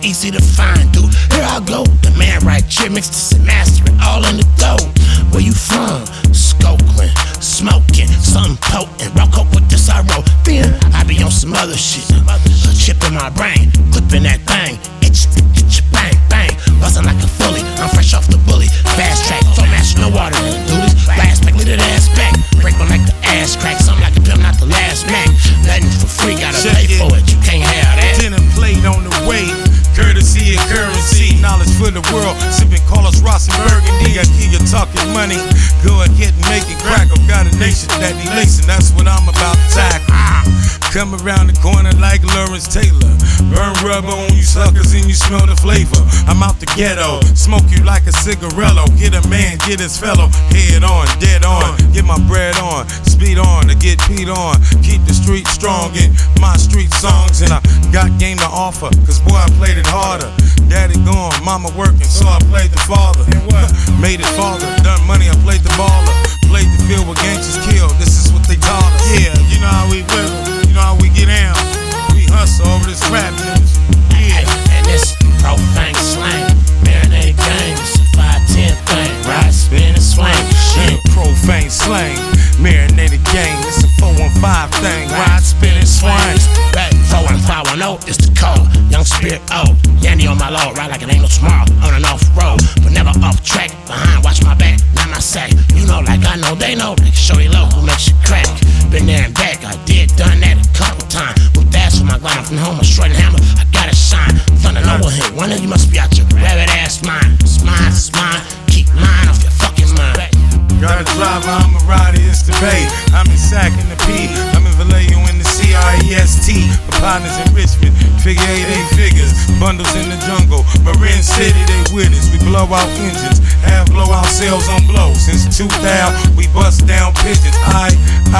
easy to find, dude. Here I go, the man right here, mixed this and master it, all in the dough. Where you from? Skokeland, smoking, something potent. Rock up with this I roll. Then I be on some other shit. A chip in my brain, clipping that thing. Itch, bang, bang. Buzzing like a fully, I'm fresh off the bully. Fast track, so mash no water. Do this blast back, lead that ass back. Break one like the ass crack, something like a pimp, not the last Mac. Nothing for free, gotta pay for it. You can't have that. Dinner plate on the way. Courtesy and currency, knowledge for the world. Sipping Carlos Ross and Burgundy. I keep you talking money. Go ahead and make it crack. I've got a nation that be lacing. That's what I'm about to tackle. Come around the corner like Lawrence Taylor. Burn rubber on you suckers and you smell the flavor. I'm out the ghetto, smoke you like a cigarello. Get a man, get his fellow. Head on, dead on. Get my bread on, speed on, to get Pete on. Keep the street strong in my street songs. And I got game to offer, cause boy I played it harder. Daddy gone, mama working, so I played the father. Made it father, done money, I played the baller. Played the field where gangsters kill, this is what they taught us. Yeah, you know how we wiggle, you know how we get down. We hustle over this rap news. Yeah, and this profane slang, marinated games, 5-10 thing, ride, spin and swing. Shit, profane slang, marinated game, it's a 415 thing, ride, spin and swing. Back 41510 is the code. Young Spirit O, Yandy on my load, ride like it ain't no tomorrow, on and off road, but never off track. Behind, watch my back, not my sack. You know, like I know, they know. Like Shorty Low, who makes you crack. Been there and back, I did done that a couple times. With that's for my grind, I'm from home, a short and hammer, I gotta shine. Thunder no one hit, one of you must be out your rabbit ass mind. It's mine, keep mine off your fucking mind. Got a driver, I'm a rider, it's the Bay. I'm in Sac in the P, I'm in Vallejo in the CREST. My partners in Richmond, figure 8 figures. Bundles in the jungle, Marin City, they with us. We blow out engines, have blowout sales on blow. Since 2000, we bust down pigeons. I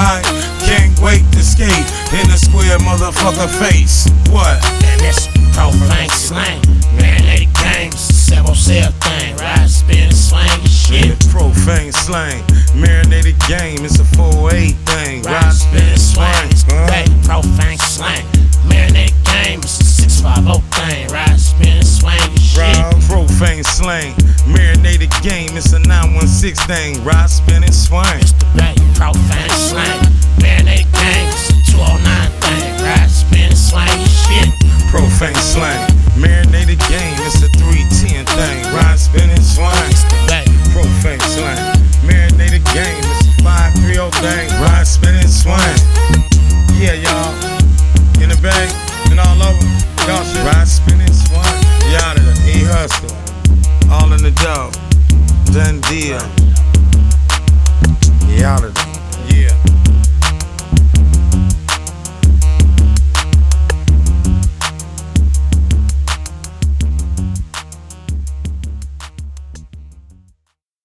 can't wait to skate in the square motherfucker face. What? And this profane slang, marinated games, several sell thing, ride, spin and swing and shit. Profane slang, marinated game, it's a 4-8 thing. Ride, spin and swing. Hey, profane slang, marinated game, it's a 650 thing. Ride, spin and swing and shit. Profane slang, marinated game, it's a 916 thing. Ride, spin and swing. It's the bay, profane slang, marinated game, it's a 209 thing. Ride, spin and swing and shit. Profane slang, marinated game, it's a 310 thing. Ride, spin and swing. It's the bay. Profane slang, marinated game, it's a 530 thing. Ride, spin and swing. Yeah, y'all, in the bag and all over. Y'all should ride, spin and swing. Y'all to the E-Hustle, all in the dough. Done deal. Y'all to